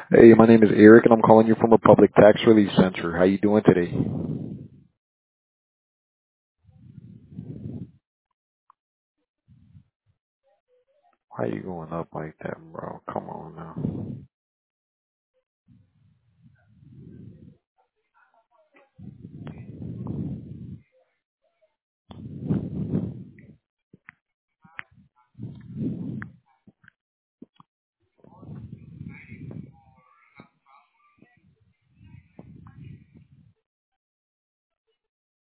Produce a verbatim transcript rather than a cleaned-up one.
Hey, my name is Eric, and I'm calling you from a public tax relief center. How you doing today? Why you going up like that, bro? Come on now.